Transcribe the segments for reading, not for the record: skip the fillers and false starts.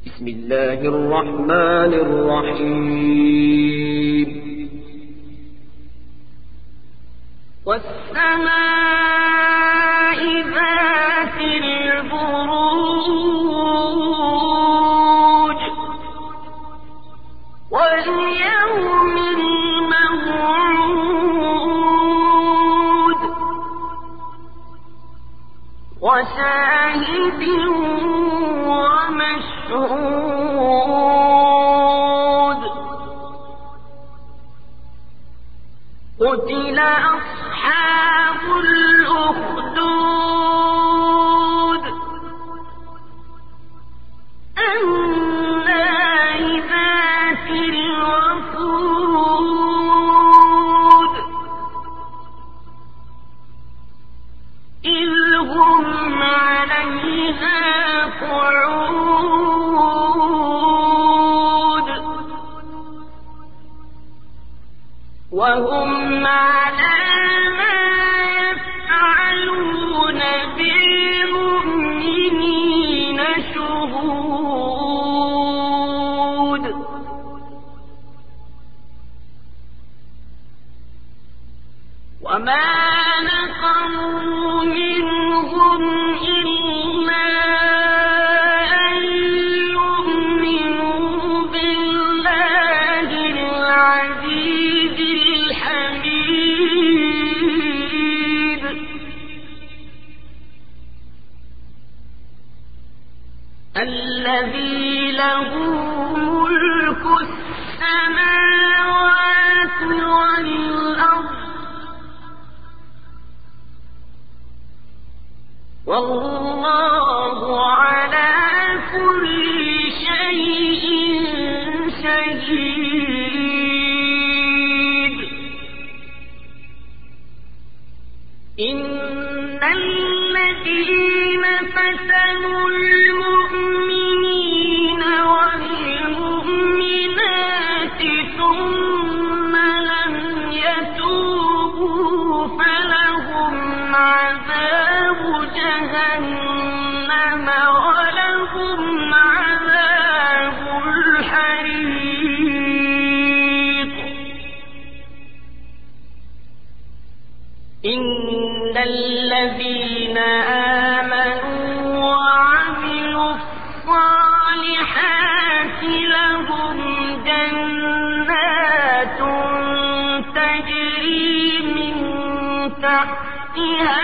بسم الله الرحمن الرحيم والسماء ذات البروج واليوم الموعود وشاهد ومشهود قتل أصحاب الأخدود النار ذات الوقود إذ هم عليها قعود وهم على ما يفعلون بالمؤمنين شهود وما نقموا منهم إلا أن يؤمنوا بالله العزيز الحميد الذي له ملك السماوات والأرض والله على كل شيء شهيد إن الذين فتنوا المؤمنين والمؤمنات ثم لم يتوبوا فلهم عذاب جهنم ولهم عذاب الحريق إن الذين آمنوا وعملوا الصالحات لهم جنات تجري من تحتها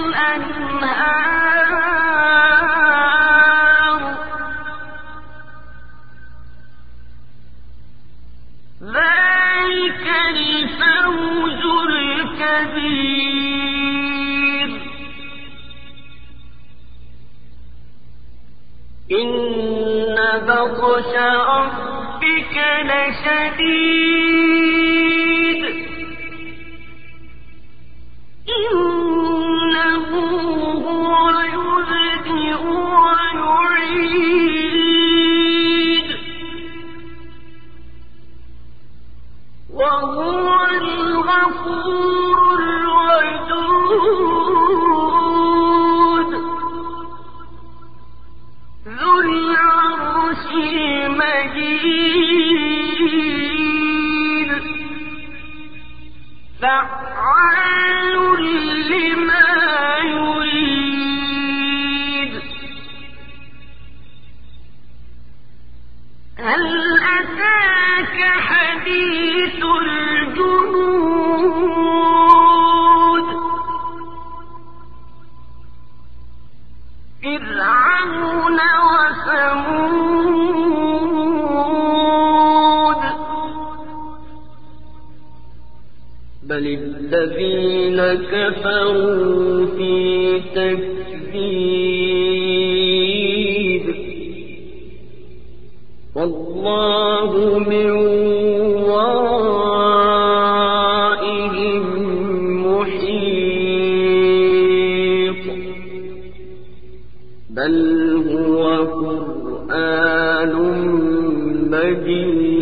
الأنهار ذلك الفوز الكبير إن بطش ربك لشديد إنه هو يبدئ ويعيد وهو الغفور الودود ذو العرش المجيد فعال لما يريد هل أتاك حديث الجنود فرعون وثمود بل الذين كفروا في تكذيب والله من ورائهم محيط بل هو قرآن مجيد